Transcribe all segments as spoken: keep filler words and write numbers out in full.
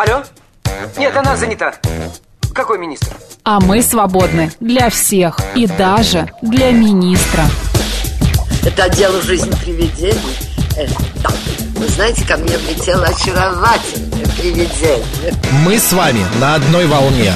Алло? Нет, она занята. Какой министр? А мы свободны для всех и даже для министра. Это отдел «Жизнь привидений». э, Так, вы знаете, ко мне влетело очаровательное привидение. Мы с вами на одной волне.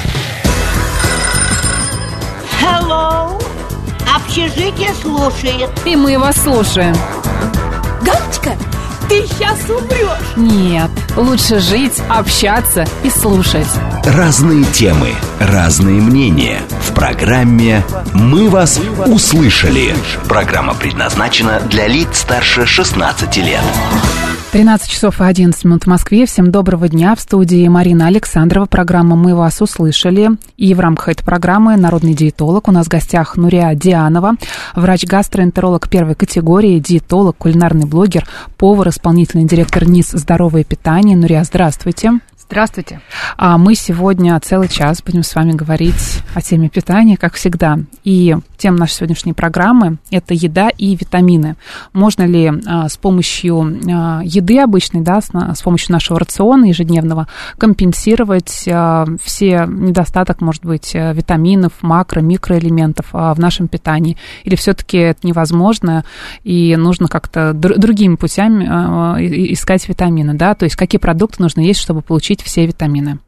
Hello! Общежитие слушает. И мы вас слушаем. Галочка, ты сейчас умрешь. Нет, лучше жить, общаться и слушать. Разные темы, разные мнения. В программе «Мы вас услышали». Программа предназначена для лиц старше шестнадцати лет. тринадцать часов и одиннадцать минут в Москве. Всем доброго дня. В студии Марина Александрова. Программа «Мы вас услышали». И в рамках этой программы народный диетолог. У нас в гостях Нурия Дианова, врач-гастроэнтеролог первой категории, диетолог, кулинарный блогер, повар, исполнительный директор НИС «Здоровое питание». Нурия, здравствуйте. Здравствуйте. А мы сегодня целый час будем с вами говорить о теме питания, как всегда. И тема нашей сегодняшней программы – это еда и витамины. Можно ли а, с помощью а, еды обычной, да, с, с помощью нашего рациона ежедневного компенсировать а, все недостаток, может быть, витаминов, макро-, микроэлементов а, в нашем питании? Или все-таки это невозможно и нужно как-то др- другими путями а, искать витамины, да? То есть какие продукты нужно есть, чтобы получить все витамины?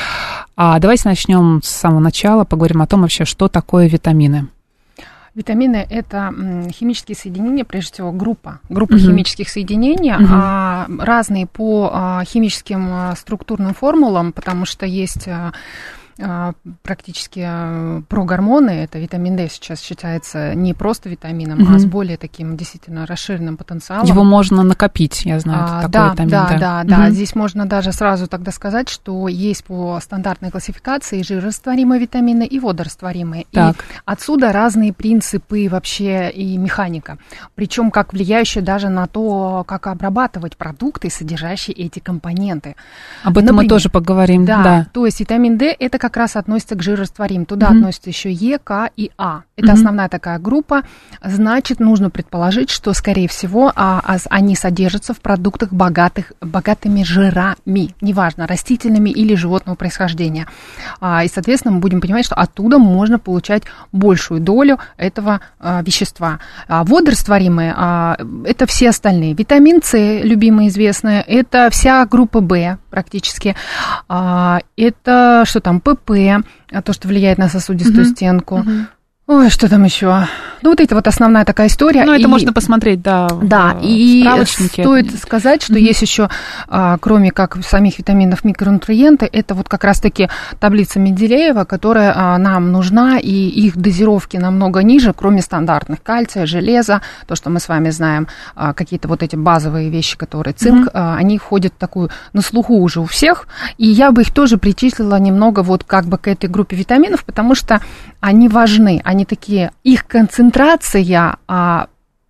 А давайте начнем с самого начала, поговорим о том вообще, что такое витамины. Витамины – это химические соединения, прежде всего группа, группа Uh-huh. химических соединений, Uh-huh. а, разные по а, химическим а, структурным формулам, потому что есть а, а, практически а, прогормоны, это витамин D сейчас считается не просто витамином, Uh-huh. а с более таким действительно расширенным потенциалом. Его можно накопить, я знаю, А, такой да, витамин да, D. да, Uh-huh. да. Здесь можно даже сразу тогда сказать, что есть по стандартной классификации жирорастворимые витамины и водорастворимые. Так. И отсюда разные принципы вообще и механика. Причем как влияющие даже на то, как обрабатывать продукты, содержащие эти компоненты. Об этом Например, мы тоже поговорим. Да, Да. то есть витамин D это как раз относится к жирорастворимым. Туда Mm-hmm. относятся еще Е, К и А. Это Mm-hmm. основная такая группа. Значит, нужно предположить, что, скорее всего, а, а, они содержатся в продуктах, богатых, богатыми жирами. Неважно, растительными или животного происхождения. А, и, соответственно, мы будем понимать, что оттуда можно получать большую долю этого а, вещества. А, водорастворимые а, это все остальные. Витамин С, любимый, известный, это вся группа В практически. А, это что там, ПП, то, что влияет на сосудистую uh-huh. стенку. Uh-huh. Ой, что там еще? Ну, вот это вот основная такая история. Ну, это и, можно посмотреть, да, да, в и справочнике. Стоит сказать, что mm-hmm. есть еще, а, кроме как самих витаминов, микронутриенты, это вот как раз-таки таблица Менделеева, которая а, нам нужна, и их дозировки намного ниже, кроме стандартных: кальция, железа, то, что мы с вами знаем, а, какие-то вот эти базовые вещи, которые цинк, mm-hmm. а, они входят в такую на слуху уже у всех, и я бы их тоже причислила немного вот как бы к этой группе витаминов, потому что они важны, они такие, их концентрация а,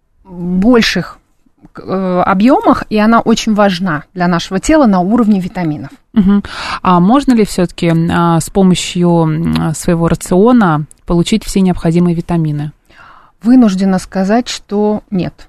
больших а, объемах, и она очень важна для нашего тела на уровне витаминов. Угу. А можно ли все-таки а, с помощью своего рациона получить все необходимые витамины? Вынуждена сказать, что нет.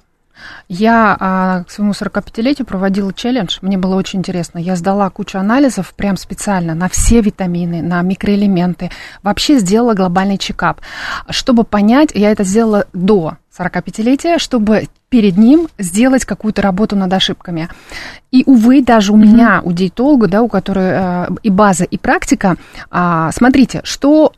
Я а, к своему сорокапятилетию проводила челлендж, мне было очень интересно. Я сдала кучу анализов прям специально на все витамины, на микроэлементы. Вообще сделала глобальный чекап. Чтобы понять, я это сделала до сорокапятилетия, чтобы перед ним сделать какую-то работу над ошибками. И, увы, даже у mm-hmm. меня, у диетолога, да, у которой э, и база, и практика, э, смотрите, что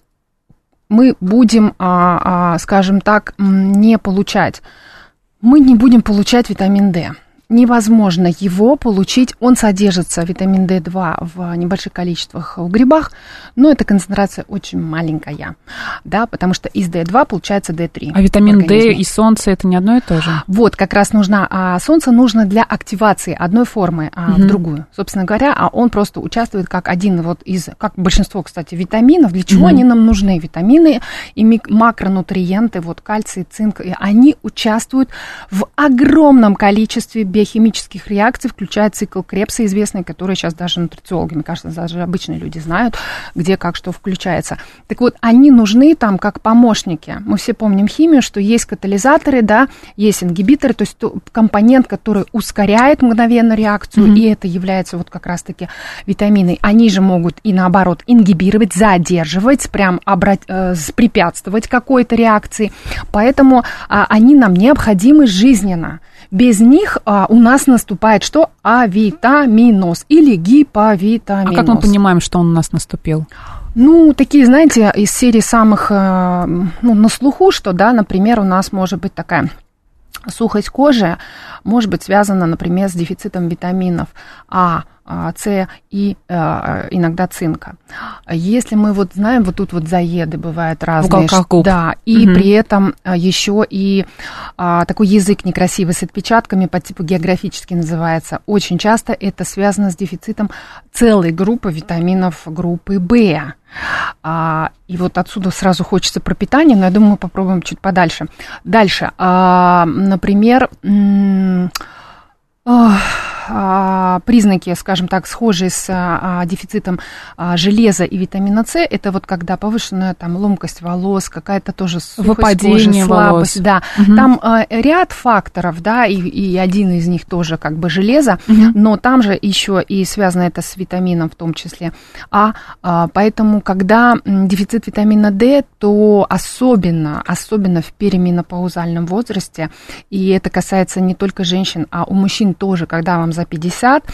мы будем, э, э, скажем так, не получать. Мы не будем получать витамин D. Невозможно его получить. Он содержится, витамин дэ два, в небольших количествах в грибах, но эта концентрация очень маленькая, да, потому что из дэ два получается дэ три. А витамин D и солнце – это не одно и то же? Вот, как раз нужно, а солнце нужно для активации одной формы а, угу. в другую. Собственно говоря, а он просто участвует как один вот из, как большинство, кстати, витаминов. Для чего угу. они нам нужны? Витамины и макронутриенты, вот кальций, цинк, они участвуют в огромном количестве биохимических реакций, включая цикл Кребса известный, который сейчас даже нутрициологи, мне кажется, даже обычные люди знают, где как что включается. Так вот, они нужны там как помощники. Мы все помним химию, что есть катализаторы, да, есть ингибиторы, то есть компонент, который ускоряет мгновенно реакцию, mm-hmm. и это является вот как раз-таки витамины. Они же могут и наоборот ингибировать, задерживать, прям обрат... э, препятствовать какой-то реакции. Поэтому а, они нам необходимы жизненно. Без них а, у нас наступает что? Авитаминоз или гиповитаминоз. А как мы понимаем, что он у нас наступил? Ну, такие, знаете, из серии самых, ну, на слуху, что, да, например, у нас может быть такая сухость кожи, может быть связана, например, с дефицитом витаминов А, С и э, иногда цинка. Если мы вот знаем, вот тут вот заеды бывают разные, что, да, и угу. при этом еще и а, такой язык некрасивый с отпечатками по типу географически называется. Очень часто это связано с дефицитом целой группы витаминов группы В. А, и вот отсюда сразу хочется про питание, но я думаю, мы попробуем чуть подальше. Дальше, а, например, м- а, признаки, скажем так, схожие с а, дефицитом а, железа и витамина С, это вот когда повышенная там ломкость волос, какая-то тоже сухость выпадение кожи, слабость, волос. Да. Угу. Там а, ряд факторов, да, и, и один из них тоже как бы железо, угу. но там же еще и связано это с витамином в том числе. А, а поэтому, когда дефицит витамина D, то особенно, особенно в переменопаузальном возрасте, и это касается не только женщин, а у мужчин тоже, когда вам за пятьдесят,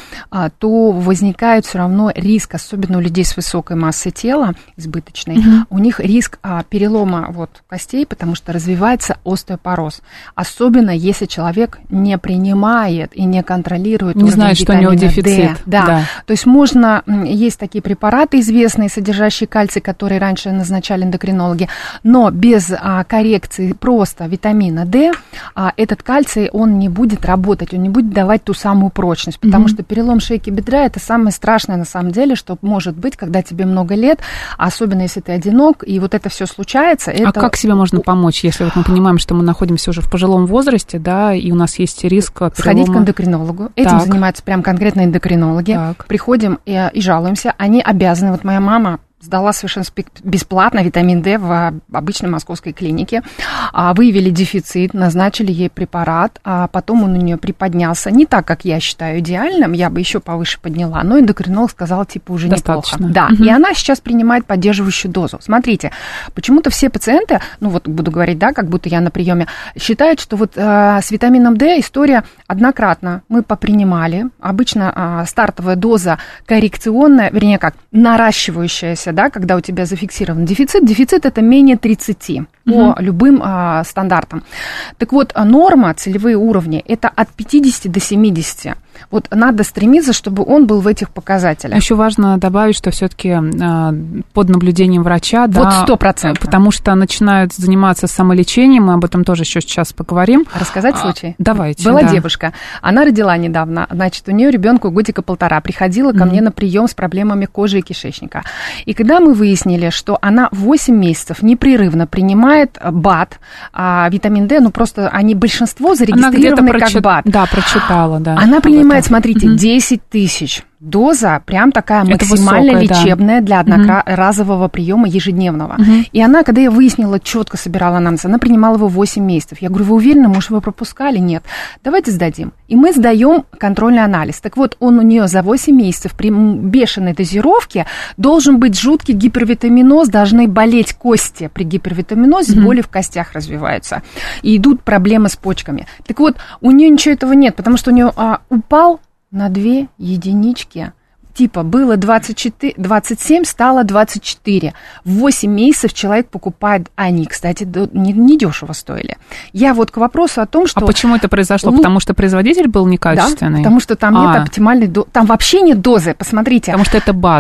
то возникает все равно риск, особенно у людей с высокой массой тела, избыточной, mm-hmm. у них риск перелома вот, костей, потому что развивается остеопороз. Особенно если человек не принимает и не контролирует не знает, что у него дефицит. D. Да. Да. То есть можно, есть такие препараты известные, содержащие кальций, которые раньше назначали эндокринологи, но без а, коррекции просто витамина D а, этот кальций, он не будет работать, он не будет давать ту самую прочность. Потому mm-hmm. что перелом шейки бедра – это самое страшное на самом деле, что может быть, когда тебе много лет, особенно если ты одинок, и вот это все случается. Это... А как себе можно помочь, если вот мы понимаем, что мы находимся уже в пожилом возрасте, да, и у нас есть риск перелома? Сходить к эндокринологу. Этим так. занимаются прям конкретно эндокринологи. Так. Приходим и, и жалуемся. Они обязаны. Вот моя мама сдала совершенно бесплатно витамин D в обычной московской клинике. Выявили дефицит, назначили ей препарат, а потом он у нее приподнялся. Не так, как я считаю идеальным, я бы еще повыше подняла, но эндокринолог сказал, типа, уже достаточно. Неплохо. Да, угу. И она сейчас принимает поддерживающую дозу. Смотрите, почему-то все пациенты, ну вот буду говорить, да, как будто я на приеме, считают, что вот э, с витамином D история однократно. Мы попринимали. Обычно э, стартовая доза коррекционная, вернее как, наращивающаяся, да, когда у тебя зафиксирован дефицит. Дефицит это менее тридцати по угу. любым а, стандартам. Так вот, норма, целевые уровни, это от пятидесяти до семидесяти. Вот надо стремиться, чтобы он был в этих показателях. Еще важно добавить, что все-таки а, под наблюдением врача, вот да, сто процентов. Потому что начинают заниматься самолечением, мы об этом тоже еще сейчас поговорим. Рассказать случай? А, давайте. Была да. девушка, она родила недавно, значит, у нее ребенку годика полтора, приходила ко mm-hmm. мне на прием с проблемами кожи и кишечника. И когда мы выяснили, что она восемь месяцев непрерывно принимает БАД, а, витамин D, ну просто они большинство зарегистрированы как прочит... БАД. Да, прочитала, да. Она принимает, смотрите, mm-hmm. десять тысяч. Доза прям такая это максимально высокая, лечебная, да. для одноразового mm-hmm. приема ежедневного. Mm-hmm. И она, когда я выяснила, четко собирала анамнез, она принимала его восемь месяцев. Я говорю, вы уверены, может, вы пропускали? Нет. Давайте сдадим. И мы сдаем контрольный анализ. Так вот, он у нее за восемь месяцев при бешеной дозировке должен быть жуткий гипервитаминоз, должны болеть кости при гипервитаминозе, mm-hmm. боли в костях развиваются. И идут проблемы с почками. Так вот, у нее ничего этого нет, потому что у нее а, упал на две единички. Типа было двадцать четыре, двадцать семь, стало двадцать четыре. В восемь месяцев человек покупает, они, кстати, не, не дешево стоили. Я вот к вопросу о том, что... А почему это произошло? Лу... Потому что производитель был некачественный? Да, потому что там а. нет оптимальной дозы. Там вообще нет дозы, посмотрите. Потому что это БАД.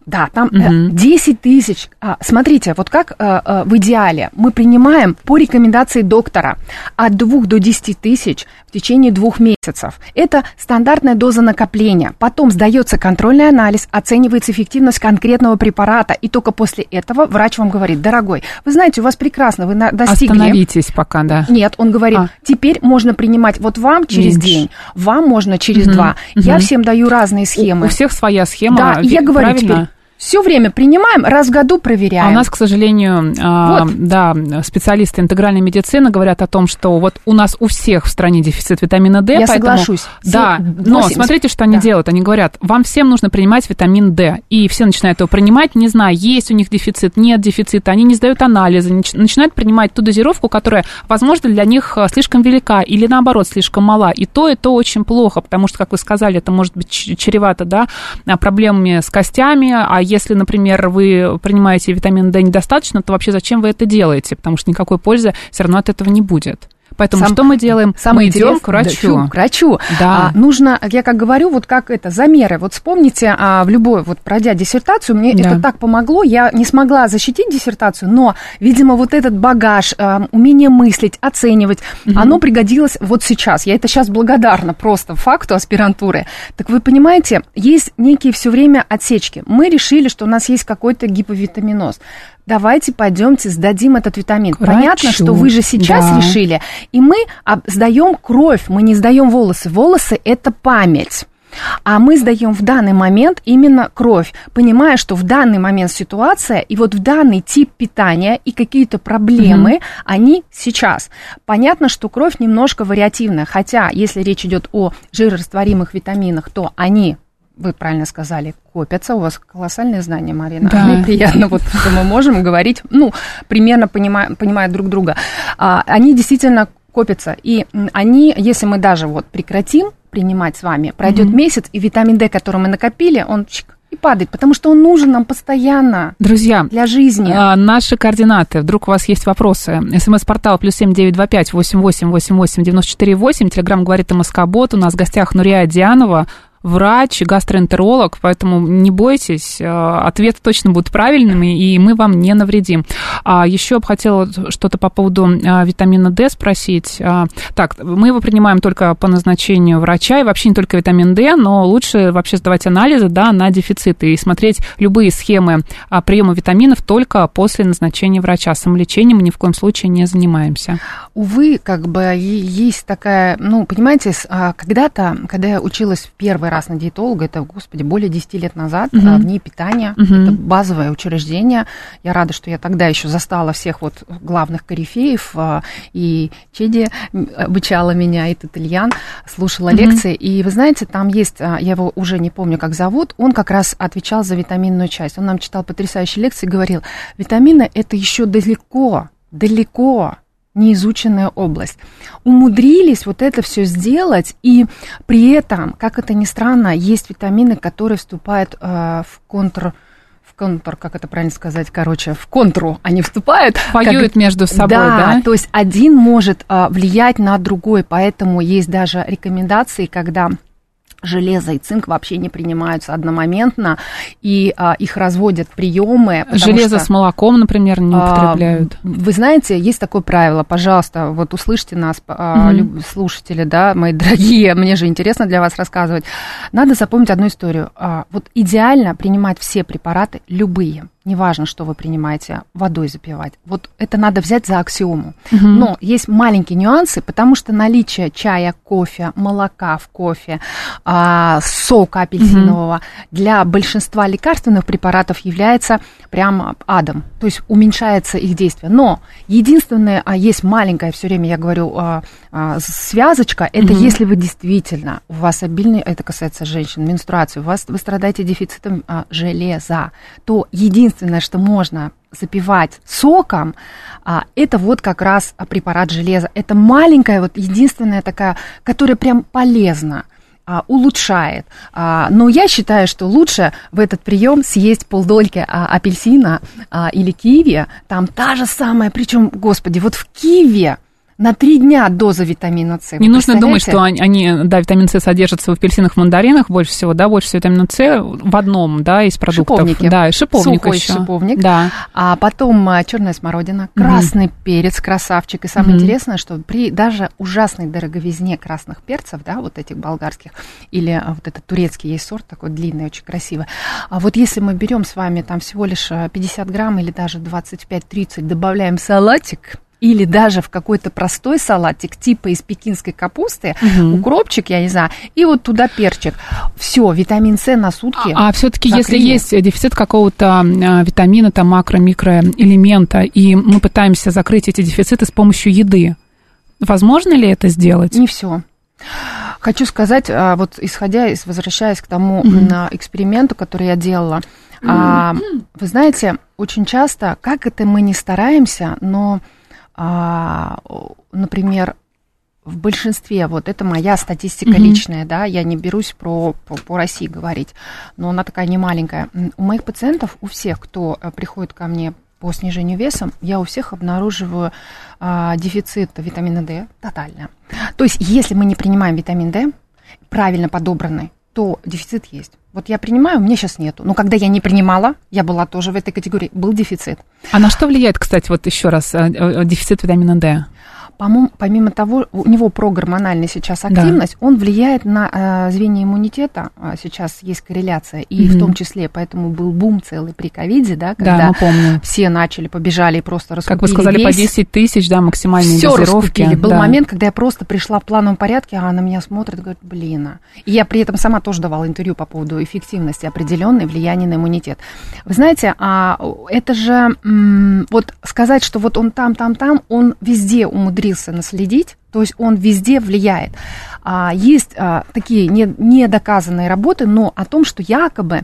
Да, там угу. десять тысяч. Смотрите, вот как в идеале мы принимаем по рекомендации доктора от двух до десяти тысяч в течение двух месяцев. Это стандартная доза накопления. Потом сдается контрольный анализ, оценивается эффективность конкретного препарата, и только после этого врач вам говорит: дорогой, вы знаете, у вас прекрасно, вы достигли... Остановитесь пока, да. Нет, он говорит, а. теперь можно принимать вот вам через Меньше. день, вам можно через угу. два. Угу. Я всем даю разные схемы. У, у всех своя схема. Да, и я говорю правильно? Теперь, все время принимаем, раз в году проверяем. А у нас, к сожалению, вот. да, специалисты интегральной медицины говорят о том, что вот у нас у всех в стране дефицит витамина D. Я поэтому, соглашусь. Да, но восемьдесят смотрите, что они да. делают. Они говорят, вам всем нужно принимать витамин D. И все начинают его принимать, не зная, есть у них дефицит, нет дефицита. Они не сдают анализы, начинают принимать ту дозировку, которая, возможно, для них слишком велика или, наоборот, слишком мала. И то, и то очень плохо, потому что, как вы сказали, это может быть чревато, да, проблемами с костями. А если, например, вы принимаете витамин D недостаточно, то вообще зачем вы это делаете? Потому что никакой пользы все равно от этого не будет. Поэтому Сам, что мы делаем? Мы идем к врачу. Да, к врачу. Да. А, нужно, я как говорю, вот как это, замеры. Вот вспомните, а, в любой, вот пройдя диссертацию, мне да. это так помогло, я не смогла защитить диссертацию, но, видимо, вот этот багаж, а, умение мыслить, оценивать, угу. оно пригодилось вот сейчас. Я это сейчас благодарна просто факту аспирантуры. Так вы понимаете, есть некие все время отсечки. Мы решили, что у нас есть какой-то гиповитаминоз. Давайте пойдемте сдадим этот витамин. К Понятно, врачу. что вы же сейчас да. решили. И мы сдаем кровь, мы не сдаем волосы. Волосы – это память. А мы сдаем в данный момент именно кровь, понимая, что в данный момент ситуация и вот в данный тип питания и какие-то проблемы, mm-hmm. они сейчас. Понятно, что кровь немножко вариативная, хотя если речь идет о жирорастворимых витаминах, то они... Вы правильно сказали, копятся. У вас колоссальные знания, Марина. Да. Мне приятно, вот, что мы можем говорить, ну, примерно понимая, понимая друг друга. А, они действительно копятся. И они, если мы даже вот прекратим принимать с вами, пройдет mm-hmm. месяц, и витамин D, который мы накопили, он чик, и падает, потому что он нужен нам постоянно. Друзья, для жизни. А, наши координаты. Вдруг у вас есть вопросы. СМС-портал плюс семь девять два пять восемь восемь восемь восемь девяносто четыре восемь. Телеграм говорит МСК-бот. У нас в гостях Нурия Дианова, врач, гастроэнтеролог, поэтому не бойтесь, ответы точно будут правильными, и мы вам не навредим. А еще я бы хотела что-то по поводу витамина D спросить. Так, мы его принимаем только по назначению врача, и вообще не только витамин D, но лучше вообще сдавать анализы, да, на дефициты и смотреть любые схемы приема витаминов только после назначения врача. Самолечением мы ни в коем случае не занимаемся. Увы, как бы есть такая, ну, понимаете, когда-то, когда я училась в первый раз на диетолога, это, господи, более десяти лет назад, uh-huh. в НИИ питания, uh-huh. это базовое учреждение. Я рада, что я тогда еще застала всех вот главных корифеев, и Чеди обучала меня, и Тательян, слушала uh-huh. лекции, и вы знаете, там есть, я его уже не помню, как зовут, он как раз отвечал за витаминную часть, он нам читал потрясающие лекции, говорил, витамины это еще далеко, далеко неизученная область. Умудрились вот это все сделать, и при этом, как это ни странно, есть витамины, которые вступают э, в контр, в контр, как это правильно сказать, короче, в контру они вступают. Воюют как, между собой, да? Да, то есть один может э, влиять на другой, поэтому есть даже рекомендации, когда железо и цинк вообще не принимаются одномоментно, и а, их разводят приемы. Железо что, с молоком, например, не употребляют. А, вы знаете, есть такое правило, пожалуйста, вот услышьте нас, а, mm-hmm. слушатели, да, мои дорогие, мне же интересно для вас рассказывать. Надо запомнить одну историю. А, вот идеально принимать все препараты, любые, неважно, что вы принимаете, водой запивать. Вот это надо взять за аксиому. Угу. Но есть маленькие нюансы, потому что наличие чая, кофе, молока в кофе, а, сока апельсинового угу. для большинства лекарственных препаратов является прям адом. То есть уменьшается их действие. Но единственное, а есть маленькая, все время я говорю, а, а, связочка, это угу. если вы действительно, у вас обильный, это касается женщин, менструации, у вас, вы страдаете дефицитом а, железа, то единственное, Единственное, что можно запивать соком, а, это вот как раз препарат железа. Это маленькая, вот единственная такая, которая прям полезна, а, улучшает. А, но я считаю, что лучше в этот прием съесть полдольки а, апельсина а, или киви. Там та же самая, причем, господи, вот в киви На три дня доза витамина С. Не нужно думать, что они, они, да, витамин С содержится в апельсинах, в мандаринах больше всего, да, больше всего витамина С в одном, да, из продуктов. Шиповники. Да, и шиповник Сухой еще. шиповник. Да. А потом черная смородина, красный mm-hmm. перец, красавчик. И самое mm-hmm. интересное, что при даже ужасной дороговизне красных перцев, да, вот этих болгарских, или вот этот турецкий есть сорт, такой длинный, очень красивый. А вот если мы берем с вами там всего лишь пятьдесят грамм или даже двадцать пять тридцать, добавляем в салатик, или даже в какой-то простой салатик, типа из пекинской капусты, угу. укропчик, я не знаю, и вот туда перчик. Все, витамин С на сутки. А, а все-таки, если или... есть дефицит какого-то а, витамина, там, макро-микроэлемента, и мы пытаемся закрыть эти дефициты с помощью еды, возможно ли это сделать? Не все. Хочу сказать, вот исходя из, возвращаясь к тому mm-hmm. эксперименту, который я делала, mm-hmm. вы знаете, очень часто, как это мы не стараемся, но, например, в большинстве, вот это моя статистика mm-hmm. личная, да, я не берусь про, по, по России говорить, но она такая немаленькая. У моих пациентов, у всех, кто приходит ко мне по снижению веса, я у всех обнаруживаю а, дефицит витамина D тотально. То есть, если мы не принимаем витамин D, правильно подобранный, то дефицит есть. Вот я принимаю, у меня сейчас нету. Но когда я не принимала, я была тоже в этой категории, был дефицит. А на что влияет, кстати, вот еще раз, дефицит витамина D? Помимо, помимо того, у него прогормональная сейчас активность, да. он влияет на э, звенья иммунитета. Сейчас есть корреляция, и mm-hmm. в том числе, поэтому был бум целый при ковиде, да, когда да, все начали, побежали и просто раскупили. Как вы сказали, весь, по десять тысяч, да, максимальные всё дозировки. Раскупили. Был да. момент, когда я просто пришла в плановом порядке, а она на меня смотрит и говорит, блин. И я при этом сама тоже давала интервью по поводу эффективности определенной, влияния на иммунитет. Вы знаете, а, это же, м- вот сказать, что вот он там, там, там, он везде умудрился наследить, то есть он везде влияет. А, есть а, такие не, недоказанные работы, но о том, что якобы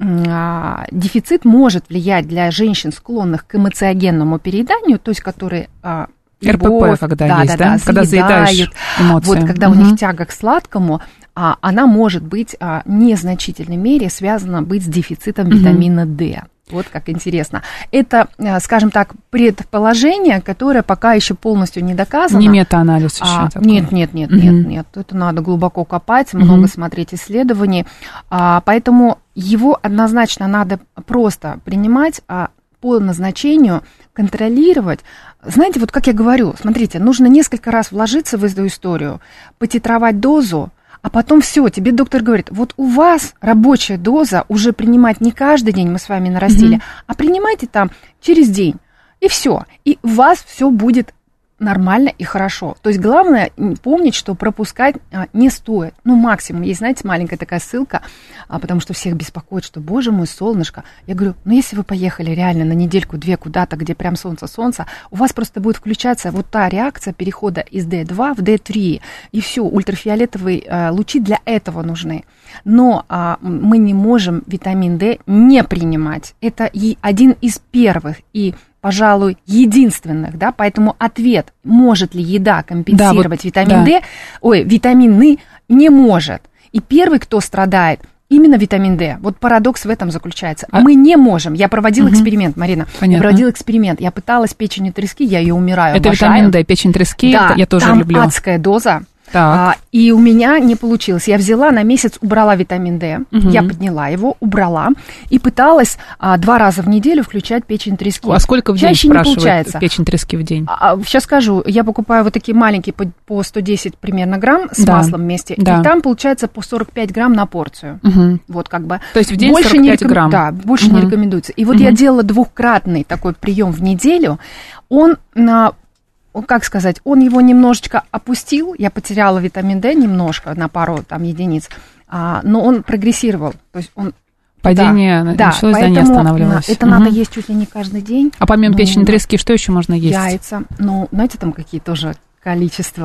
а, дефицит может влиять для женщин, склонных к эмоциогенному перееданию, то есть которые... А, любовь, РПП, когда да, есть, да, да? да, Когда заедаешь эмоции. Вот, когда угу. у них тяга к сладкому, а, она может быть а, в незначительной мере связана быть с дефицитом угу. витамина D. Вот как интересно. Это, скажем так, предположение, которое пока еще полностью не доказано. Не метаанализ еще. А, такой. Нет, нет, нет, угу. нет, нет. Это надо глубоко копать, много угу. смотреть исследований. А, поэтому его однозначно надо просто принимать а, по назначению, контролировать. Знаете, вот как я говорю, смотрите, нужно несколько раз вложиться в эту историю, потитровать дозу, а потом все, тебе доктор говорит, вот у вас рабочая доза уже принимать не каждый день, мы с вами нарастили, mm-hmm. а принимайте там через день, и все. И у вас все будет нормально и хорошо. То есть главное помнить, что пропускать а, не стоит. Ну, максимум. Есть, знаете, маленькая такая ссылка, а, потому что всех беспокоит, что, боже мой, солнышко. Я говорю, ну, если вы поехали реально на недельку-две куда-то, где прям солнце-солнце, у вас просто будет включаться вот та реакция перехода из дэ два в дэ три. И все, ультрафиолетовые а, лучи для этого нужны. Но а, мы не можем витамин D не принимать. Это и один из первых и пожалуй, единственных, да, поэтому ответ, может ли еда компенсировать да, вот, витамин да. D, ой, витамины, не может. И первый, кто страдает, именно витамин D. Вот парадокс в этом заключается. А... Мы не можем. Я проводила угу. эксперимент, Марина. Понятно. Я проводила эксперимент. Я пыталась печень трески, я ее умираю. Это обожаю. витамин D, печень трески, да, я тоже там люблю. Адская доза. А, и у меня не получилось. Я взяла на месяц, убрала витамин D, угу. я подняла его, убрала и пыталась а, два раза в неделю включать печень трески. А сколько в день Чаще спрашивает печень трески в день? А, сейчас скажу. Я покупаю вот такие маленькие по, по сто десять примерно грамм с да. маслом вместе. Да. И там получается по сорок пять грамм на порцию. Угу. Вот как бы. То есть в день больше сорок пять не реком... грамм? Да, больше угу. не рекомендуется. И вот угу. я делала двухкратный такой прием в неделю. Он на... как сказать, он его немножечко опустил, я потеряла витамин D немножко, на пару там единиц, а, но он прогрессировал, то есть он... Падение да, началось, да, да, не останавливалось. Это угу. надо есть чуть ли не каждый день. А помимо ну, печени трески, что еще можно есть? Яйца, ну, знаете, там какие тоже количества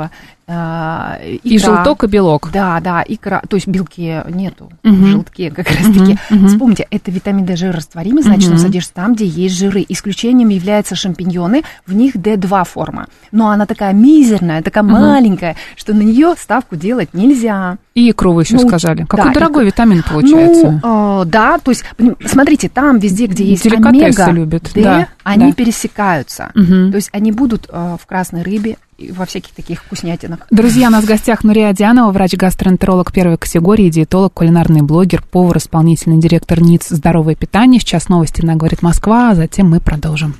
икра. И желток, и белок. Да, да, икра, то есть белки нету, Угу. в желтке как раз-таки. Угу. Вспомните, это витамин D жирорастворимый, значит, Угу. он содержится там, где есть жиры. Исключением являются шампиньоны, в них дэ два форма. Но она такая мизерная, такая угу. маленькая, что на нее ставку делать нельзя. И икру вы еще ну, сказали. Какой да, дорогой ик... витамин получается. Ну, э, да, то есть, смотрите, там везде, где есть омега, любят. D, да, они да. пересекаются. Угу. То есть они будут э, в красной рыбе, и во всяких таких вкуснятинах. Друзья, у нас в гостях Нурия Дианова, врач-гастроэнтеролог первой категории, диетолог, кулинарный блогер, повар, исполнительный директор НИЦ «Здоровое питание». Сейчас новости на «Говорит Москва», а затем мы продолжим.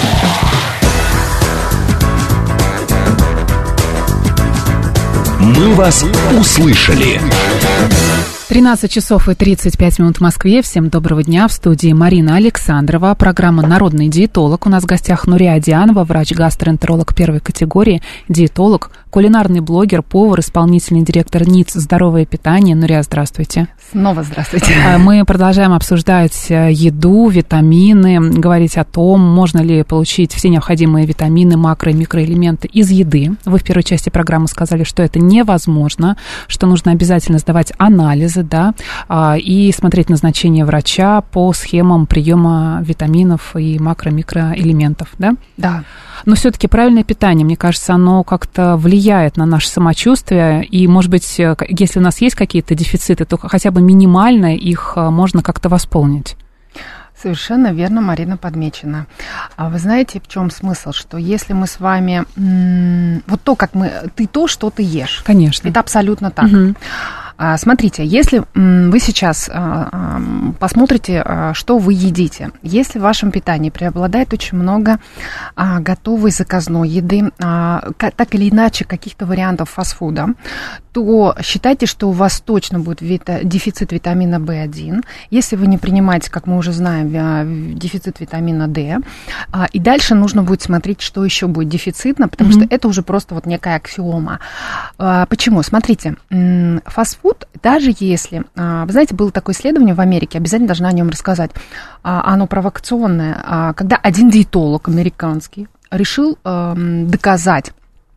Мы вас услышали. тринадцать часов и тридцать пять минут в Москве. Всем доброго дня. В студии Марина Александрова. Программа «Народный диетолог». У нас в гостях Нурия Дианова, врач-гастроэнтеролог первой категории, диетолог, кулинарный блогер, повар, исполнительный директор НИЦ «Здоровое питание». Нурия, здравствуйте. Снова здравствуйте. Мы продолжаем обсуждать еду, витамины, говорить о том, можно ли получить все необходимые витамины, макро- и микроэлементы из еды. Вы в первой части программы сказали, что это невозможно, что нужно обязательно сдавать анализы, да, и смотреть назначение врача по схемам приема витаминов и макро-микроэлементов, да? Да. Но все-таки правильное питание, мне кажется, оно как-то влияет на наше самочувствие, и, может быть, если у нас есть какие-то дефициты, то хотя бы минимально их можно как-то восполнить. Совершенно верно, Марина, подмечена. А вы знаете, в чем смысл? Что если мы с вами... М- вот то, как мы... Ты то, что ты ешь. Конечно. Это абсолютно так. Угу. Смотрите, если вы сейчас посмотрите, что вы едите, если в вашем питании преобладает очень много готовой заказной еды, так или иначе каких-то вариантов фастфуда, то считайте, что у вас точно будет дефицит витамина бэ один. Если вы не принимаете, как мы уже знаем, дефицит витамина D, и дальше нужно будет смотреть, что еще будет дефицитно, потому mm-hmm. что это уже просто вот некая аксиома. Почему? Смотрите, фастфуд, даже если, вы знаете, было такое исследование в Америке, обязательно должна о нем рассказать, оно провокационное, когда один диетолог американский решил доказать,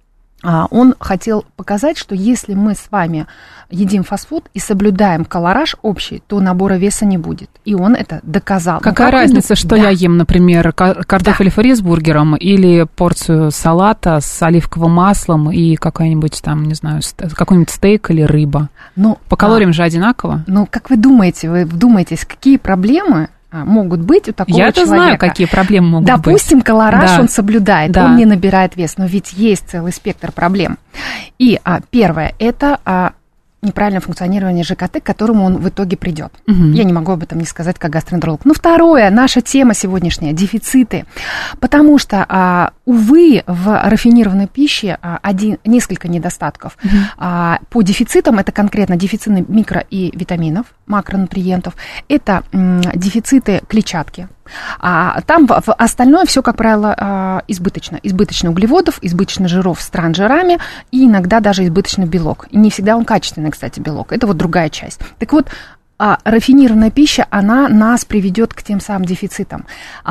он хотел показать, что если мы с вами едим фастфуд и соблюдаем колораж общий, то набора веса не будет. И он это доказал. Какая как разница, что да. я ем, например, картофель да. фри с бургером или порцию салата с оливковым маслом и какой-нибудь там, не знаю, какой-нибудь стейк или рыба? Ну, По калориям а, же одинаково. Ну, как вы думаете, вы вдумаетесь, какие проблемы могут быть у такого Я человека? Я-то знаю, какие проблемы могут Допустим, быть. Допустим, колораж да. он соблюдает, да. он не набирает вес, но ведь есть целый спектр проблем. И а, первое, это а, неправильное функционирование ЖКТ, к которому он в итоге придет. Угу. Я не могу об этом не сказать как гастроэнтеролог. Ну, второе, наша тема сегодняшняя – дефициты. Потому что, а, увы, в рафинированной пище а, один, несколько недостатков. Угу. А, по дефицитам это конкретно дефициты микро- и витаминов, макронутриентов. Это м, дефициты клетчатки. А там в, в остальное все, как правило, избыточно. Избыточно углеводов, избыточно жиров с трансжирами и иногда даже избыточный белок. И не всегда он качественный, кстати, белок. Это вот другая часть. Так вот, рафинированная пища, она нас приведет к тем самым дефицитам.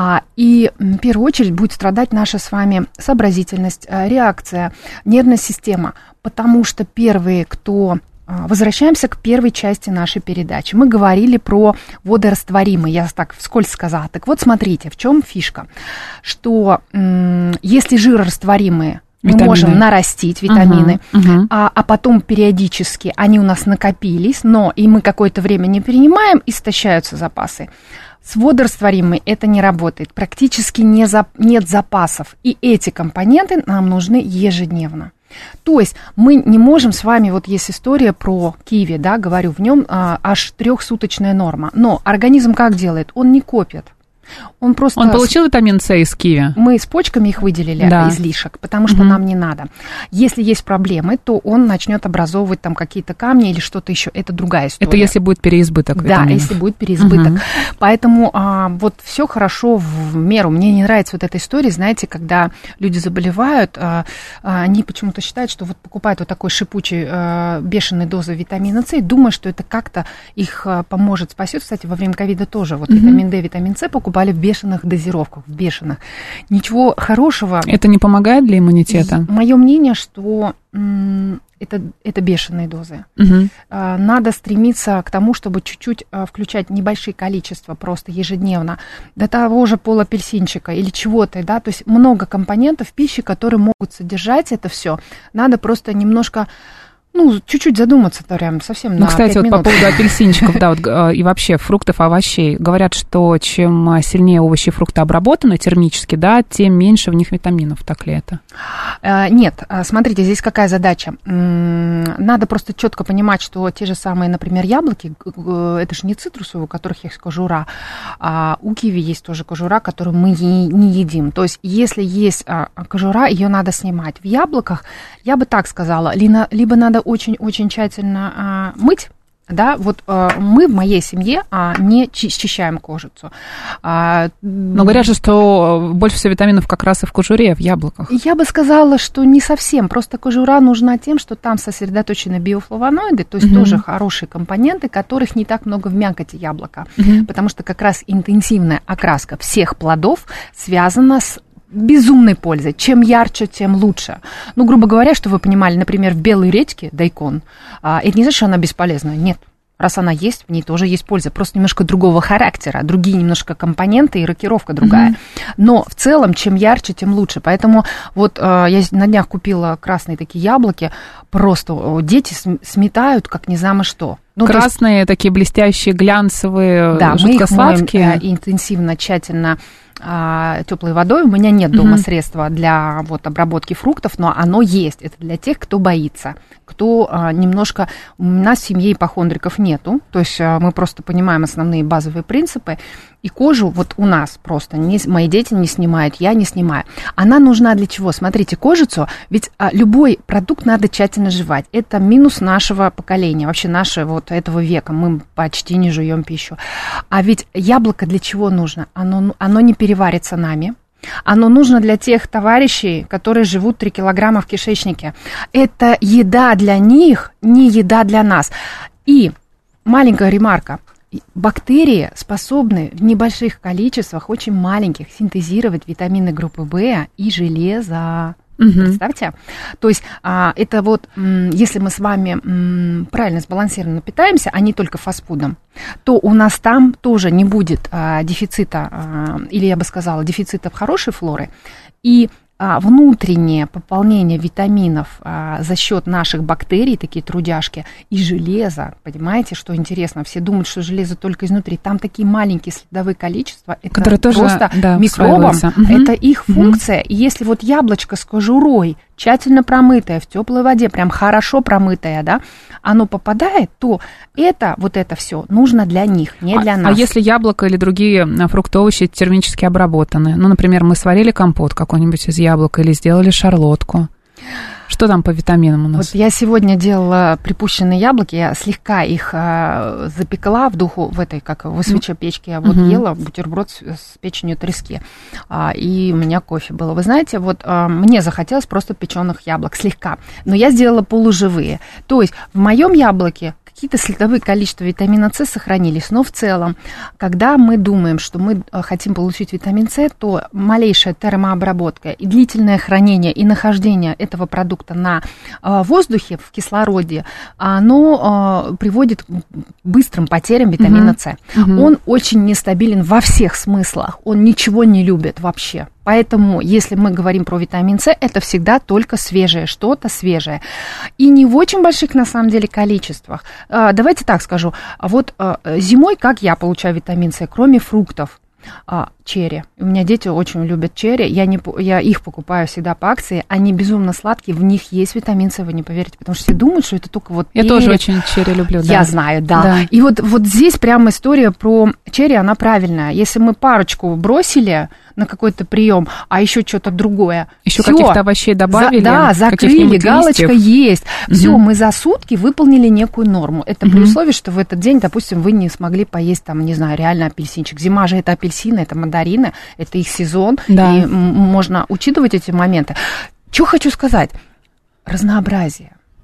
И в первую очередь будет страдать наша с вами сообразительность, реакция, нервная система. Потому что первые, кто... Возвращаемся к первой части нашей передачи. Мы говорили про водорастворимые, я так вскользь сказала. Так вот, смотрите, в чем фишка, что м- если жирорастворимые, витамины. Мы можем нарастить витамины, uh-huh, uh-huh. А, а потом периодически они у нас накопились, но и мы какое-то время не принимаем, истощаются запасы. С водорастворимыми это не работает, практически не за, нет запасов, и эти компоненты нам нужны ежедневно. То есть мы не можем с вами, вот есть история про киви, да, говорю, в нем а, аж трехсуточная норма, но организм как делает? Он не копит. Он просто... Он получил витамин С из киви? Мы с почками их выделили, да. излишек, потому что угу. нам не надо. Если есть проблемы, то он начнет образовывать там какие-то камни или что-то еще. Это другая история. Это если будет переизбыток витаминов. Да, если будет переизбыток. Угу. Поэтому а, вот все хорошо в меру. Мне не нравится вот эта история, знаете, когда люди заболевают, а, а, они почему-то считают, что вот покупают вот такой шипучий, а, бешеной дозы витамина С и думают, что это как-то их а, поможет, спасет. Кстати, во время ковида тоже вот угу. витамин D, витамин С покупают. покупали в бешеных дозировках, в бешеных. Ничего хорошего. Это не помогает для иммунитета? Мое мнение, что м- это, это бешеные дозы. Угу. А, надо стремиться к тому, чтобы чуть-чуть а, включать небольшие количества просто ежедневно. До того же полапельсинчика или чего-то, да, то есть много компонентов пищи, которые могут содержать это все. Надо просто немножко... Ну, чуть-чуть задуматься, прям совсем ну, на кстати, пять вот минут. по поводу апельсинчиков, да, вот, и вообще фруктов, овощей. Говорят, что чем сильнее овощи и фрукты обработаны термически, да, тем меньше в них витаминов. Так ли это? Нет, смотрите, здесь какая задача. Надо просто четко понимать, что те же самые, например, яблоки, это же не цитрусовые, у которых есть кожура, а у киви есть тоже кожура, которую мы не едим. То есть, если есть кожура, ее надо снимать. В яблоках, я бы так сказала, либо надо очень-очень тщательно а, мыть, да, вот а, мы в моей семье а, не счищаем кожицу. А, Но говорят же, что больше всего витаминов как раз и в кожуре, в яблоках. Я бы сказала, что не совсем, просто кожура нужна тем, что там сосредоточены биофлавоноиды, то есть mm-hmm. тоже хорошие компоненты, которых не так много в мякоти яблока, mm-hmm. потому что как раз интенсивная окраска всех плодов связана с безумной пользой. Чем ярче, тем лучше. Ну, грубо говоря, что вы понимали, например, в белой редьке дайкон, а, это не значит, что она бесполезна. Нет. Раз она есть, в ней тоже есть польза. Просто немножко другого характера, другие немножко компоненты и рокировка другая. Mm-hmm. Но в целом, чем ярче, тем лучше. Поэтому вот а, я на днях купила красные такие яблоки. Просто о, дети сметают, как не знамо что. Ну, красные, есть, такие блестящие, глянцевые, да, жидкосладкие. Мы их моем интенсивно, тщательно а, теплой водой. У меня нет дома mm-hmm. средства для вот, обработки фруктов, но оно есть. Это для тех, кто боится, кто а, немножко... У нас в семье ипохондриков нету, то есть а, мы просто понимаем основные базовые принципы. И кожу вот у нас просто не, мои дети не снимают, я не снимаю. Она нужна для чего? Смотрите, кожицу, ведь а, любой продукт надо тщательно жевать. Это минус нашего поколения, вообще нашего вот этого века. Мы почти не жуем пищу. А ведь яблоко для чего нужно? Оно, оно не переварится нами. Оно нужно для тех товарищей, которые живут три килограмма в кишечнике. Это еда для них, не еда для нас. И маленькая ремарка. Бактерии способны в небольших количествах, очень маленьких, синтезировать витамины группы В и железо. Угу. Представьте? То есть а, это вот, м, если мы с вами м, правильно сбалансированно питаемся, а не только фастфудом, то у нас там тоже не будет а, дефицита, а, или я бы сказала, дефицита хорошей флоры, и а, внутреннее пополнение витаминов а, за счет наших бактерий, такие трудяжки, и железа. Понимаете, что интересно? Все думают, что железо только изнутри. Там такие маленькие следовые количества. Это которые просто тоже, да, микробам. Угу. Это их функция. Угу. И если вот яблочко с кожурой, тщательно промытое, в теплой воде, прям хорошо промытое, да, оно попадает, то это, вот это все нужно для них, не для а, нас. А если яблоко или другие фрукты, овощи термически обработаны? Ну, например, мы сварили компот какой-нибудь из яблока или сделали шарлотку. Что там по витаминам у нас? Вот я сегодня делала припущенные яблоки, я слегка их а, запекла в духу, в этой, как в свече печке, я вот uh-huh. ела бутерброд с, с печенью трески, а, и у меня кофе было. Вы знаете, вот а, мне захотелось просто печеных яблок, слегка, но я сделала полуживые. То есть в моем яблоке какие-то следовые количества витамина С сохранились, но в целом, когда мы думаем, что мы хотим получить витамин С, то малейшая термообработка и длительное хранение и нахождение этого продукта на воздухе, в кислороде, оно приводит к быстрым потерям витамина С. Mm-hmm. Он очень нестабилен во всех смыслах, он ничего не любит вообще. Поэтому, если мы говорим про витамин С, это всегда только свежее, что-то свежее. И не в очень больших, на самом деле, количествах. Давайте так скажу. Вот зимой как я получаю витамин С, кроме фруктов? Черри. У меня дети очень любят черри. Я, не, я их покупаю всегда по акции. Они безумно сладкие. В них есть витамин С, вы не поверите. Потому что все думают, что это только вот Я перец. тоже очень черри люблю, да. Я знаю, да. да. И вот, вот здесь прямо история про черри, она правильная. Если мы парочку бросили на какой-то прием, а еще что-то другое. Еще каких-то овощей добавили. За, да, закрыли, галочка есть. Угу. Все, мы за сутки выполнили некую норму. Это угу. при условии, что в этот день, допустим, вы не смогли поесть, там, не знаю, реально апельсинчик. Зима же это апельсины, это мандарины, это их сезон. Да. И можно учитывать эти моменты. Что хочу сказать? Разнообразие.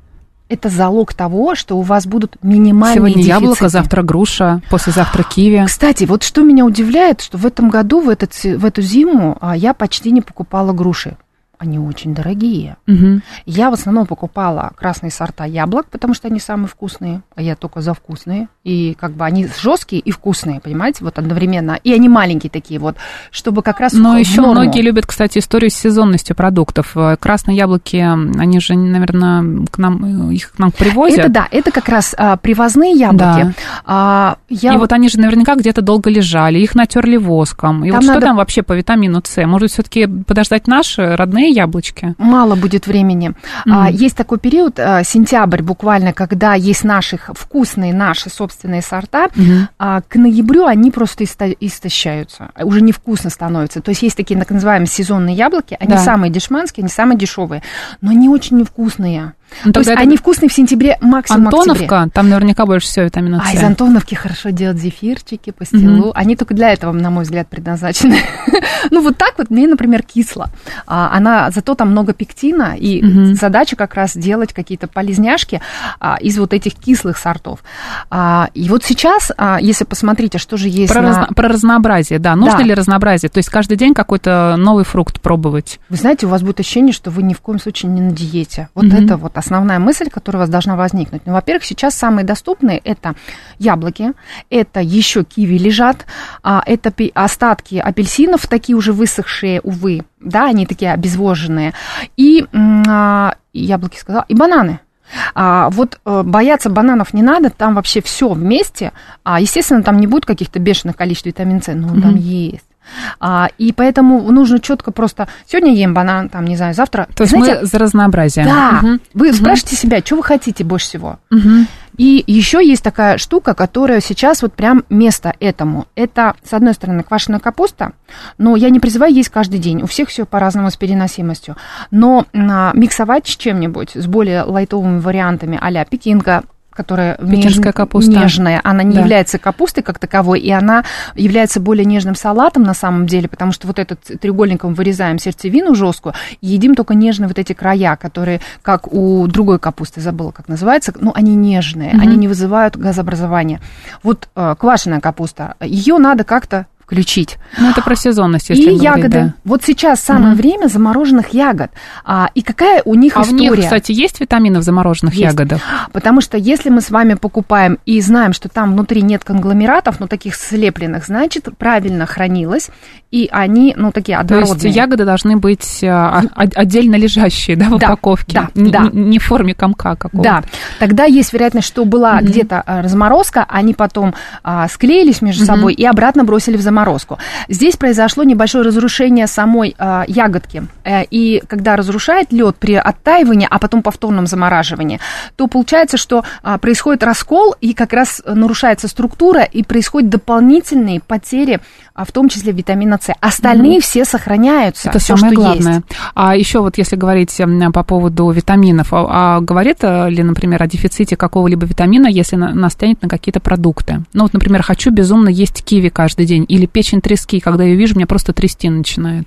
это залог того, что у вас будут минимальные Сегодня дефициты. яблоко, завтра груша, послезавтра киви. Кстати, вот что меня удивляет, что в этом году, в, этот, в эту зиму, я почти не покупала груши. Они очень дорогие. Угу. Я в основном покупала красные сорта яблок, потому что они самые вкусные, а я только за вкусные. И как бы они жесткие и вкусные, понимаете, вот одновременно. И они маленькие такие вот, чтобы как раз Но в еще норму. многие любят, кстати, историю с сезонностью продуктов. Красные яблоки, они же, наверное, к нам, их к нам привозят. Это да, это как раз а, привозные яблоки. Да. А, я... И вот они же наверняка где-то долго лежали, их натерли воском. И Там вот надо... что там вообще по витамину С? Может, все-таки подождать наши родные яблочки? Мало будет времени. Mm-hmm. А, есть такой период, а, сентябрь буквально, когда есть наши вкусные, наши собственные сорта, mm-hmm. а, к ноябрю они просто иста- истощаются, уже невкусно становятся. То есть есть такие так называемые сезонные яблоки, они да. самые дешманские, они самые дешевые, но они очень невкусные. Ну, то есть это... они вкусные в сентябре, максимум Антоновка, октябре. там наверняка больше всего витамина С. А из Антоновки хорошо делать зефирчики, пастилу. Mm-hmm. Они только для этого, на мой взгляд, предназначены. Ну, вот так вот мне, например, кисло. А, она, зато там много пектина, и mm-hmm. задача как раз делать какие-то полезняшки а, из вот этих кислых сортов. А, и вот сейчас, а, если посмотрите, что же есть про, на... разно... про разнообразие, да. Нужно да. ли разнообразие? То есть каждый день какой-то новый фрукт пробовать? Вы знаете, у вас будет ощущение, что вы ни в коем случае не на диете. Вот mm-hmm. это вот основная мысль, которая у вас должна возникнуть. Ну, во-первых, сейчас самые доступные это яблоки, это еще киви лежат, а, это пи- остатки апельсинов, такие уже высохшие, увы, да, они такие обезвоженные, и а, яблоки сказала, и бананы. А, вот а, бояться бананов не надо, там вообще все вместе, а, естественно, там не будет каких-то бешеных количеств витамина С, но он mm-hmm. там есть. А, и поэтому нужно четко просто сегодня ем банан, там, не знаю, завтра. То есть знаете, мы за разнообразие. Да. Угу. Вы угу. спрашиваете себя, что вы хотите больше всего. Угу. И еще есть такая штука, которая сейчас вот прям место этому. Это, с одной стороны, квашеная капуста, но я не призываю есть каждый день. У всех все по-разному с переносимостью. Но а, миксовать с чем-нибудь, с более лайтовыми вариантами а-ля пекинка, которая Пекинская неж... капуста. нежная, она не да. является капустой как таковой, и она является более нежным салатом на самом деле, потому что вот этот треугольником вырезаем сердцевину жесткую и едим только нежные вот эти края, которые, как у другой капусты, забыла, как называется, ну, они нежные, mm-hmm. они не вызывают газообразования. Вот э, квашеная капуста, ее надо как-то включить. Ну, это про сезонность, если и говорить, ягоды. Да. Вот сейчас самое угу. время замороженных ягод. А, и какая у них а история? А в них, кстати, есть витамины в замороженных есть. ягодах? Потому что если мы с вами покупаем и знаем, что там внутри нет конгломератов, ну, таких слепленных, значит, правильно хранилось, и они, ну, такие однородные. То есть ягоды должны быть а, отдельно лежащие, да, в да, упаковке? Да, не, да. не в форме комка какого-то? Да. Тогда есть вероятность, что была угу. где-то разморозка, они потом а, склеились между угу. собой и обратно бросили в заморозку. Здесь произошло небольшое разрушение самой э, ягодки. Э, и когда разрушает лед при оттаивании, а потом повторном замораживании, то получается, что э, происходит раскол, и как раз нарушается структура, и происходят дополнительные потери, э, в том числе витамина С. Остальные mm-hmm. все сохраняются. Это всё, самое что главное. Есть. А еще вот если говорить по поводу витаминов, а, а говорит ли, например, о дефиците какого-либо витамина, если на, нас тянет на какие-то продукты? Ну вот, например, хочу безумно есть киви каждый день, или печень трески, когда я вижу, меня просто трясти начинает.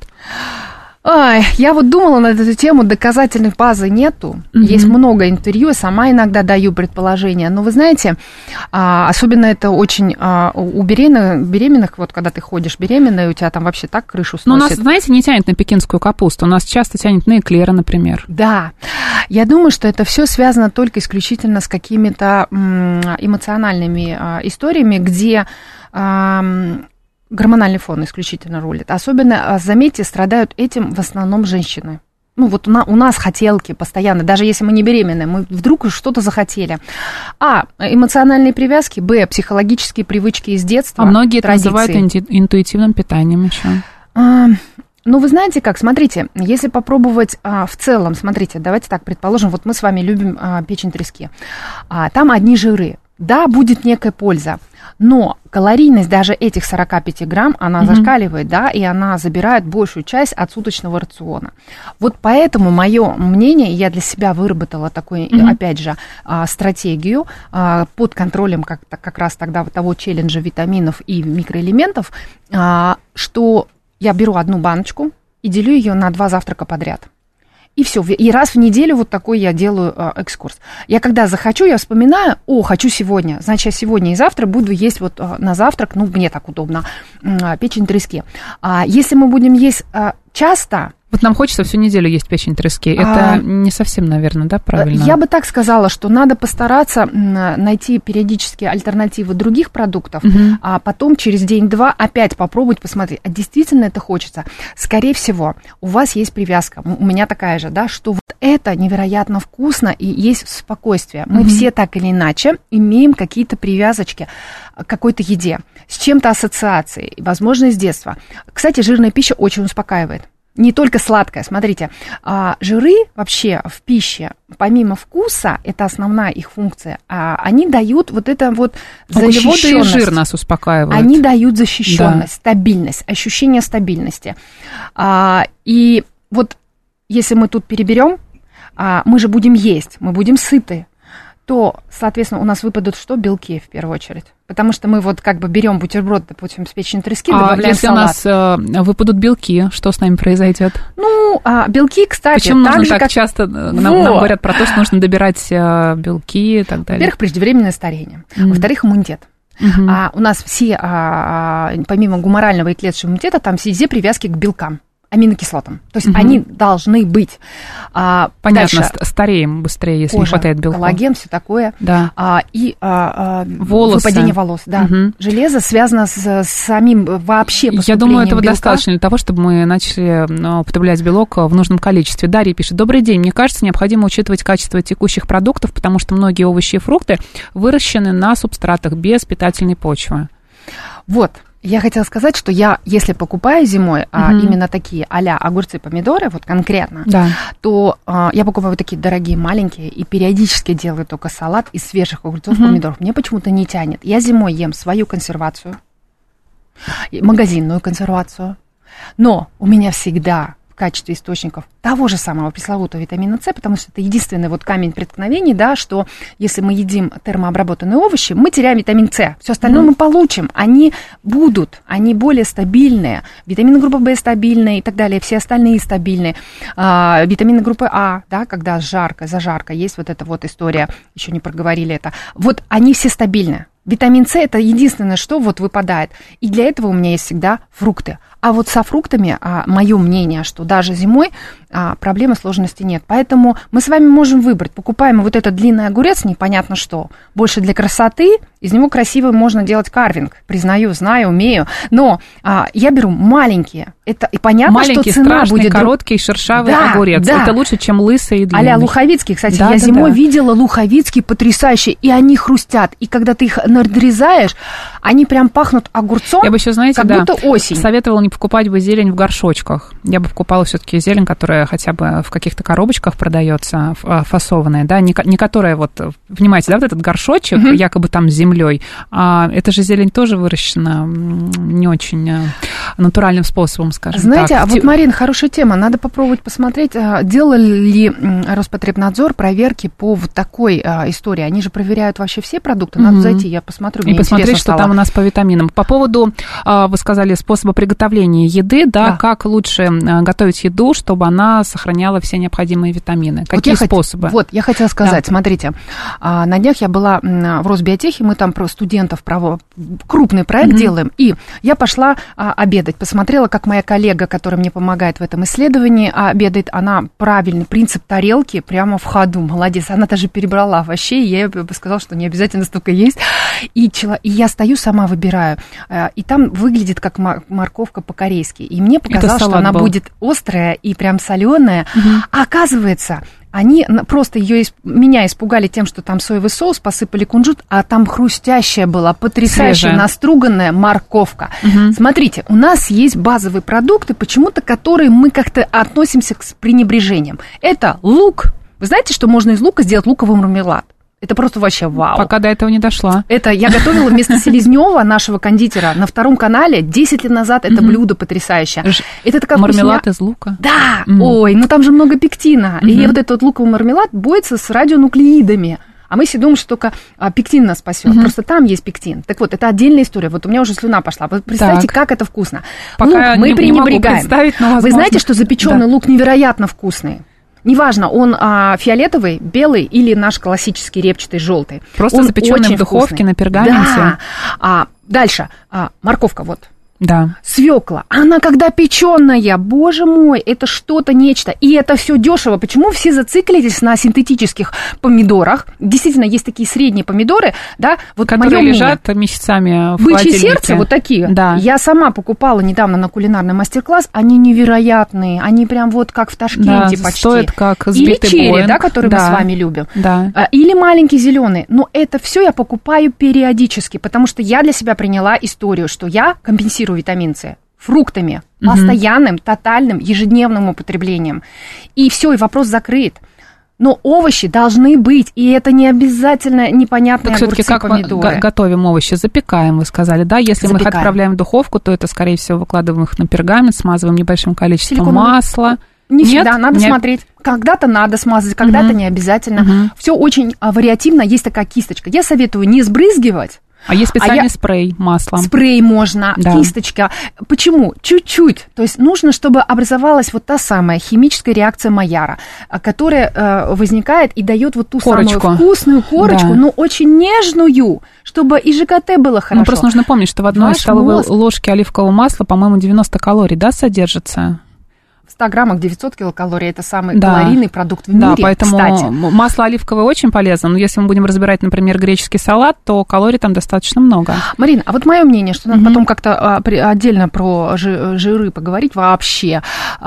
Ой, я вот думала на эту тему, доказательной базы нету. Mm-hmm. Есть много интервью, сама иногда даю предположения. Но вы знаете, особенно это очень у беременных, беременных, вот когда ты ходишь беременной, у тебя там вообще так крышу сносит. Но у нас, знаете, не тянет на пекинскую капусту, у нас часто тянет на эклеры, например. Да, я думаю, что это все связано только исключительно с какими-то эмоциональными историями, где гормональный фон исключительно рулит. Особенно, заметьте, страдают этим в основном женщины. Ну, вот у нас, у нас хотелки постоянно, даже если мы не беременны, мы вдруг что-то захотели. А, эмоциональные привязки, б, психологические привычки из детства. А многие традиции. Это называют инту- интуитивным питанием еще. А, ну, вы знаете как, смотрите, если попробовать а, в целом, смотрите, давайте так предположим, вот мы с вами любим а, печень трески. А, там одни жиры. Да, будет некая польза, но калорийность даже этих сорок пять грамм, она mm-hmm. зашкаливает, да, и она забирает большую часть от суточного рациона. Вот поэтому мое мнение, я для себя выработала такую, mm-hmm. опять же, стратегию под контролем как, как раз тогда того челленджа витаминов и микроэлементов, что я беру одну баночку и делю ее на два завтрака подряд. И все. И раз в неделю вот такой я делаю э, экскурс. Я когда захочу, я вспоминаю, о, хочу сегодня. Значит, я сегодня и завтра буду есть вот э, на завтрак, ну, мне так удобно, э, печень трески. А если мы будем есть э, часто... Вот нам хочется всю неделю есть печень трески. Это а, не совсем, наверное, да, правильно? Я бы так сказала, что надо постараться найти периодически альтернативы других продуктов, угу. а потом через день-два опять попробовать посмотреть, а действительно это хочется. Скорее всего, у вас есть привязка, у меня такая же, да, что вот это невероятно вкусно и есть спокойствие. Мы угу. все так или иначе имеем какие-то привязочки к какой-то еде, с чем-то ассоциацией, возможно, с детства. Кстати, жирная пища очень успокаивает. Не только сладкое, смотрите, а жиры вообще в пище, помимо вкуса, это основная их функция, а они дают вот это вот защищенность. Углеводы и жир нас успокаивают. Они дают защищенность, да. стабильность, ощущение стабильности. А, и вот если мы тут переберем, а, мы же будем есть, мы будем сыты, то, соответственно, у нас выпадут что? Белки в первую очередь. Потому что мы вот как бы берем бутерброд, допустим, с печенью трески, а добавляем если салат. Если у нас э, выпадут белки, что с нами произойдет? Ну, а, белки, кстати, почему так нужно же, так как... часто, нам, нам говорят про то, что нужно добирать э, белки и так далее? Во-первых, преждевременное старение. Mm-hmm. Во-вторых, иммунитет. Mm-hmm. А, у нас все, а, помимо гуморального и клеточного иммунитета, там все привязки к белкам. Аминокислотам. То есть угу. они должны быть. А, понятно, дальше, стареем быстрее, если кожа, не хватает белка. Коллаген, все такое. Да. А, и а, волосы. Выпадение волос. Да. Угу. Железо связано с, с самим вообще поступлением Я думаю, этого белка. Достаточно для того, чтобы мы начали употреблять белок в нужном количестве. Дарья пишет: добрый день. Мне кажется, необходимо учитывать качество текущих продуктов, потому что многие овощи и фрукты выращены на субстратах без питательной почвы. Вот. Я хотела сказать, что я, если покупаю зимой угу. а, именно такие а-ля огурцы, помидоры, вот конкретно, да. то а, я покупаю вот такие дорогие, маленькие, и периодически делаю только салат из свежих огурцов, угу. помидоров. Мне почему-то не тянет. Я зимой ем свою консервацию, магазинную консервацию, но у меня всегда в качестве источников того же самого пресловутого витамина С, потому что это единственный вот камень преткновений, да, что если мы едим термообработанные овощи, мы теряем витамин С. Все остальное mm-hmm. мы получим. Они будут, они более стабильные. Витамины группы В стабильные и так далее, все остальные стабильные. А, витамины группы А, да, когда жарко, зажарко, есть вот эта вот история, еще не проговорили это. Вот они все стабильны. Витамин С – это единственное, что вот выпадает. И для этого у меня есть всегда фрукты. А вот со фруктами, а, мое мнение, что даже зимой а, проблемы сложности нет. Поэтому мы с вами можем выбрать. Покупаем вот этот длинный огурец, непонятно что, больше для красоты. Из него красиво можно делать карвинг. Признаю, знаю, умею. Но а, я беру маленькие. Это и понятно, маленький, что цена страшный, будет... короткий, шершавый да, огурец. Да. Это лучше, чем лысый и длинный. А-ля луховицкий. Кстати, да, я да, зимой да. видела луховицкие потрясающие, и они хрустят. И когда ты их надрезаешь, они прям пахнут огурцом, я бы еще, знаете, как да, будто осень. Советовала не покупать бы зелень в горшочках. Я бы покупала все-таки зелень, которая хотя бы в каких-то коробочках продается, фасованная, да, не, не которая вот, понимаете, да, вот этот горшочек, угу. якобы там с землей, а эта же зелень тоже выращена не очень натуральным способом, скажем знаете, так. А вот, Марина, хорошая тема, надо попробовать посмотреть, делал ли Роспотребнадзор проверки по вот такой истории. Они же проверяют вообще все продукты, надо угу. зайти, я посмотрю, мне и посмотреть, что стало. там у нас по витаминам. По поводу, вы сказали, способа приготовления еды, да, да. как лучше готовить еду, чтобы она сохраняла все необходимые витамины. Какие вот способы? Хот... Вот, я хотела сказать, да. смотрите, на днях я была в Росбиотехе, мы там про студентов, про крупный проект угу. делаем, и я пошла обедать, посмотрела, как моя коллега, которая мне помогает в этом исследовании, обедает, она правильный принцип тарелки прямо в ходу, молодец, она даже перебрала вообще, я ей сказала, что не обязательно столько есть, и, и я стою, сама выбираю, и там выглядит как морковка по-корейски, и мне показалось, что она был. будет острая и прям соленая, угу. а оказывается... Они просто ее, меня испугали тем, что там соевый соус, посыпали кунжут, а там хрустящая была, потрясающая, свежая. Наструганная морковка. Угу. Смотрите, у нас есть базовые продукты, почему-то, которые мы как-то относимся с пренебрежением. Это лук. Вы знаете, что можно из лука сделать луковый мармелад? Это просто вообще вау. Пока до этого не дошла. Это я готовила вместо Селезнева, нашего кондитера, на втором канале десять лет назад. Это mm-hmm. блюдо потрясающее. Это такая мармелад вкусня... из лука? Да. Mm-hmm. Ой, ну там же много пектина. Mm-hmm. И вот этот вот луковый мармелад борется с радионуклеидами. А мы все думаем, что только а, пектин нас спасет. Mm-hmm. Просто там есть пектин. Так вот, это отдельная история. Вот у меня уже слюна пошла. Вы представьте, так. как это вкусно. Пока лук мы не, пренебрегаем. Не могу представить, но возможно. Вы знаете, что запеченный да. лук невероятно вкусный? Неважно, он а, фиолетовый, белый или наш классический репчатый желтый. Просто запеченный в духовке вкусный. На пергаменте. Да. А, дальше, а, морковка вот. Да. Свекла, она когда печеная, боже мой, это что-то нечто. И это все дешево. Почему все зациклились на синтетических помидорах? Действительно, есть такие средние помидоры, да, вот которые лежат мнение, месяцами в бычье холодильнике. Сердце, вот такие. Да. Я сама покупала недавно на кулинарный мастер-класс. Они невероятные. Они прям вот как в Ташкенте да, почти. Стоят как сбитый Или черри, Боинг. да, который да. мы с вами любим. Да. Или маленький зеленый. Но это все я покупаю периодически, потому что я для себя приняла историю, что я компенсирую витамин С фруктами, угу. постоянным, тотальным, ежедневным употреблением. И все, и вопрос закрыт. Но овощи должны быть, и это не обязательно непонятные так огурцы, как помидоры. Мы готовим овощи? Запекаем, вы сказали, да? Если Запекаем. Мы их отправляем в духовку, то это, скорее всего, выкладываем их на пергамент, смазываем небольшим количеством Силиконовый. Масла. Не Нет? всегда, надо Нет. смотреть. Когда-то надо смазать, когда-то угу. не обязательно. Угу. Все очень вариативно, есть такая кисточка. Я советую не сбрызгивать. А есть специальный а я... спрей маслом. Спрей можно, да. кисточка. Почему? Чуть-чуть. То есть нужно, чтобы образовалась вот та самая химическая реакция Майяра, которая э, возникает и дает вот ту корочку. Самую вкусную корочку, да. но очень нежную, чтобы и ЖКТ было хорошо. Ну, просто нужно помнить, что в одной Ваш столовой мозг. ложке оливкового масла, по-моему, девяносто калорий, да, содержится? В ста граммах девятьсот килокалорий, это самый да. калорийный продукт в мире, да, поэтому кстати. Масло оливковое очень полезно, но если мы будем разбирать, например, греческий салат, то калорий там достаточно много. Марина, а вот мое мнение, что надо mm-hmm. потом как-то отдельно про жиры поговорить вообще,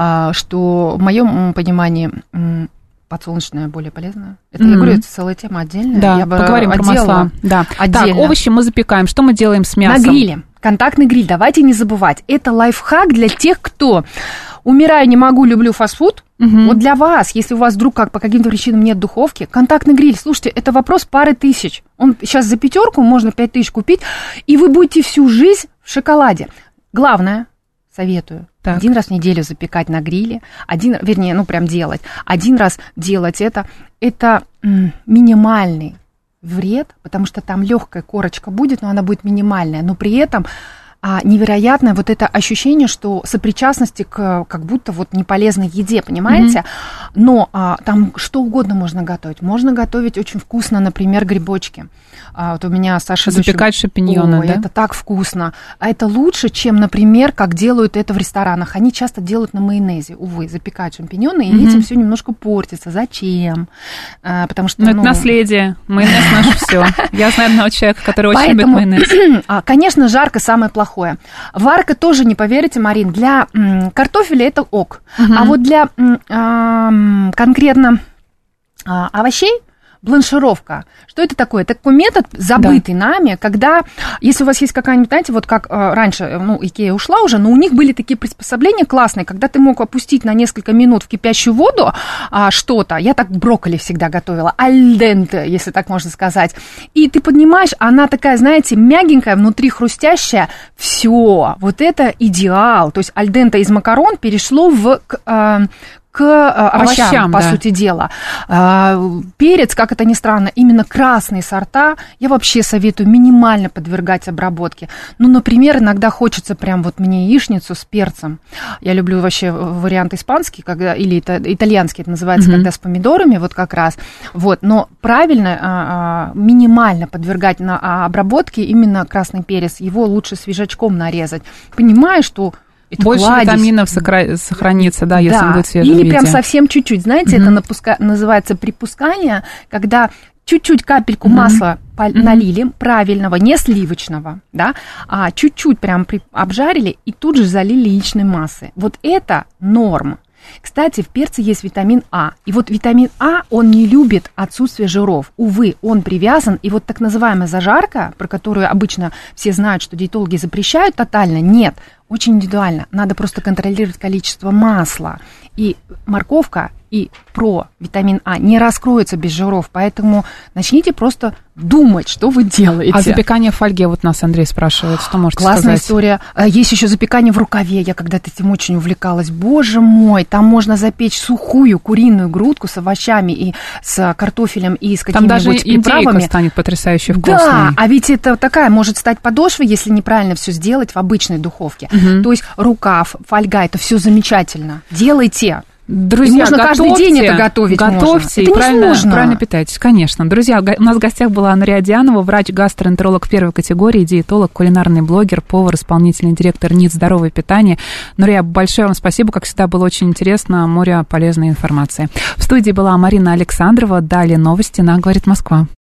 что в моем понимании подсолнечное более полезное. Это, mm-hmm. я говорю, это целая тема отдельная. Да, я бы поговорим про масла. Да. Так, овощи мы запекаем. Что мы делаем с мясом? На гриле. Контактный гриль, давайте не забывать. Это лайфхак для тех, кто умираю, не могу, люблю фастфуд. Угу. Вот для вас, если у вас вдруг как, по каким-то причинам нет духовки, контактный гриль, слушайте, это вопрос пары тысяч. Он сейчас за пятерку можно пять тысяч купить, и вы будете всю жизнь в шоколаде. Главное, советую, так. один раз в неделю запекать на гриле, один, вернее, ну прям делать, один раз делать это, это м, минимальный вред, потому что там легкая корочка будет, но она будет минимальная, но при этом а, невероятное вот это ощущение, что сопричастности к как будто вот неполезной еде, понимаете? Mm-hmm. Но а, там что угодно можно готовить. Можно готовить очень вкусно, например, грибочки. А, вот у меня Саша... Запекать дочь... шампиньоны, Ой, да? это так вкусно. А это лучше, чем, например, как делают это в ресторанах. Они часто делают на майонезе, увы, запекают шампиньоны, и mm-hmm. этим все немножко портится. Зачем? А, потому что... Но ну... это наследие. Майонез наше все. Я знаю одного человека, который очень любит майонез. Конечно, жарко самое плохое. Варка тоже, не поверите, Марин, для м, картофеля это ок. Uh-huh. А вот для м, а, конкретно а, овощей бланшировка. Что это такое? Это такой метод, забытый да. нами, когда, если у вас есть какая-нибудь, знаете, вот как э, раньше, ну, Икея ушла уже, но у них были такие приспособления классные, когда ты мог опустить на несколько минут в кипящую воду а, что-то, я так брокколи всегда готовила, аль денте, если так можно сказать, и ты поднимаешь, она такая, знаете, мягенькая, внутри хрустящая, все, вот это идеал, то есть аль денте из макарон перешло в... Э, к овощам, овощам по да. сути дела. Перец, как это ни странно, именно красные сорта я вообще советую минимально подвергать обработке. Ну, например, иногда хочется прям вот мне яичницу с перцем. Я люблю вообще вариант испанский, когда, или это, итальянский это называется, mm-hmm. когда с помидорами, вот как раз. Вот, но правильно, минимально подвергать на обработке именно красный перец. Его лучше свежачком нарезать. Понимаю, что это больше кладезь. Витаминов сохра... сохранится, да, если да. он будет в свежем Или виде. прям совсем чуть-чуть. Знаете, mm-hmm. это напуска... называется припускание, когда чуть-чуть капельку mm-hmm. масла mm-hmm. налили, правильного, не сливочного, да, а чуть-чуть прям при... обжарили и тут же залили яичной массой. Вот это норма. Кстати, в перце есть витамин А. И вот витамин А, он не любит отсутствие жиров. Увы, он привязан. И вот так называемая зажарка, про которую обычно все знают, что диетологи запрещают тотально, нет. Очень индивидуально. Надо просто контролировать количество масла. И морковка, и про витамин А не раскроется без жиров. Поэтому начните просто думать, что вы делаете. А запекание в фольге, вот нас Андрей спрашивает, что можете Классная сказать? история. Есть еще запекание в рукаве. Я когда-то этим очень увлекалась. Боже мой, там можно запечь сухую куриную грудку с овощами и с картофелем и с какими-нибудь приправами. Там даже приправами. станет потрясающе вкусной. Да, а ведь это такая может стать подошвой, если неправильно все сделать в обычной духовке. Угу. То есть рукав, фольга, это все замечательно. Делайте. Друзья, и можно готовьте, каждый день это готовить. Готовьте можно. и правильно, сложно. правильно питайтесь, конечно. Друзья, у нас в гостях была Нурия Дианова, врач-гастроэнтеролог первой категории, диетолог, кулинарный блогер, повар, исполнительный директор НИИ «Здоровое питание». Нурия, большое вам спасибо, как всегда, было очень интересно, море полезной информации. В студии была Марина Александрова, далее новости на «Говорит Москва».